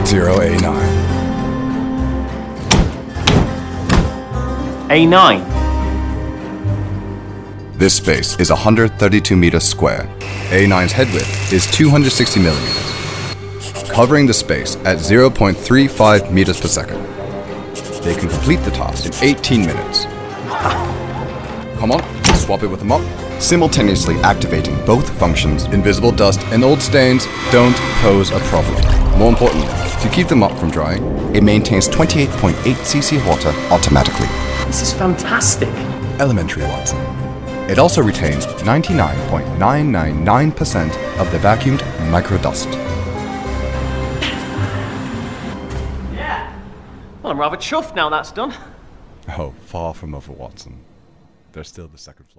A9. A9. This space is 132 meters square. A9's head width is 260 millimeters, covering the space at 0.35 meters per second. They can complete the task in 18 minutes. Come on, swap it with the mop, simultaneously activating both functions. Invisible dust and old stains don't pose a problem. More importantly, to keep the mop from drying, it maintains 28.8 cc of water automatically. This is fantastic. Elementary, Watson. It also retains 99.999% of the vacuumed microdust. Yeah. Well, I'm rather chuffed now that's done. Oh, far from over, Watson. There's still the second floor.